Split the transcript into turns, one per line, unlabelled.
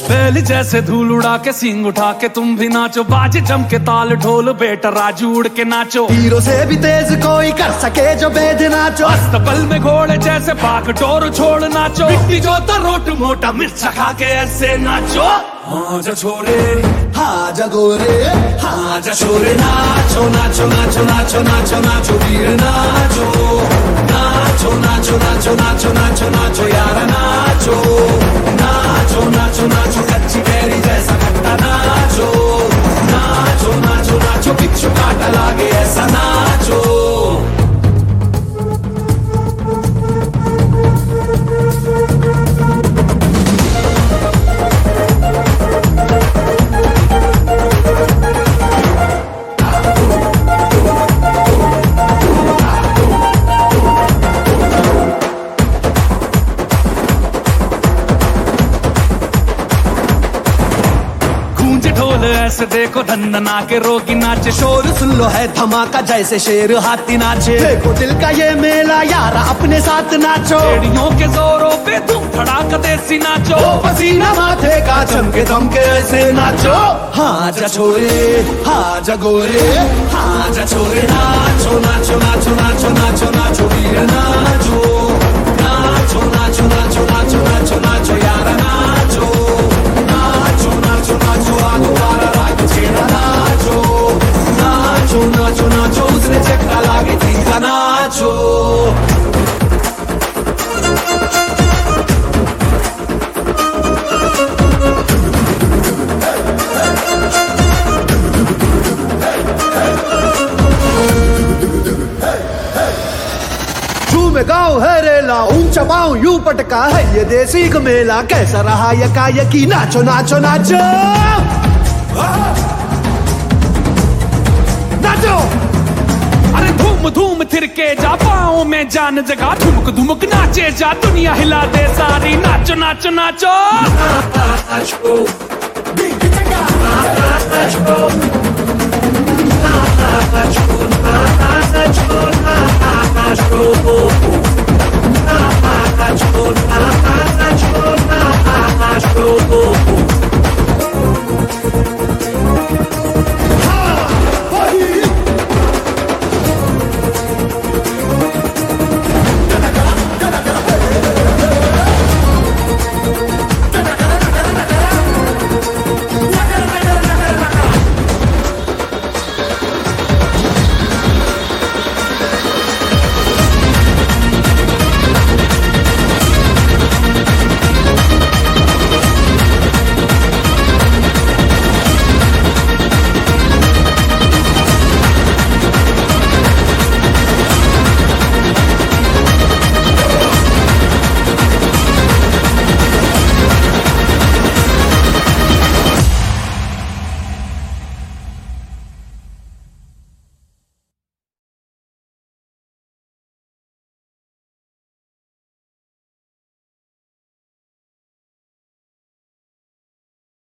बैल जैसे धूल उड़ा के सींग उठा के तुम भी नाचो, बाजे जम के ताल ढोल बेटा राजू उड़ के नाचो।
हीरो से भी तेज कोई कर सके जो बेद नाचो,
अस्तबल में घोड़े जैसे भाग डोर छोड़ नाचो। मिट्टी जो रोट मोटा मिर्चा खा के ऐसे नाचो। हाँ जा छोरे
हाँ जा गोरे,
हाँ जा छोरे नाचो नाचो नाचो नाचो नाचो नाचो वीर नाचो नाचो नाचो नाचो नाचो नाचो नाचो यार नाचो नाचो नाचो नाचो कच्ची कैरी जैसा खट्टा नाचो नाचो नाचो नाचो बिच्छू काटा लागे ऐसा नाचो। ऐसे देखो धंधना के रोगी नाचे,
शोर सुन लो है धमाका जैसे शेर हाथी नाचे। देखो दिल का ये मेला यारा अपने साथ नाचो,
एड़ियों के जोरों पे तुम धड़ाका देसी नाचो।
पसीना माथे का चमके दमके ऐसे नाचो। हाँ जा छोरे हाँ जा गोरे,
हाँ जा छोरे नाचो नाचो नाचो नाचो नाचो नाचो वीर नाचो नाचो नाचो नाचो नाचो नाचो नाचो यार नाचो नाचो नाचो नाचो आगो वाला राग छेड़ा नाचो नाचो नाचो नाचो उसने चक्का लागे तीखा नाचो।
में गाँव है रेला, ऊंचा पाँव यूं पटका है ये देसी का मेला। कैसा रहा यकी नाचो नाचो नाचो नाचो।
अरे धूम धूम थिरके जा पाँव में जान जगह, धुमक धुमक नाचे जा दुनिया हिला दे सारी। नाचो नाचो नाचो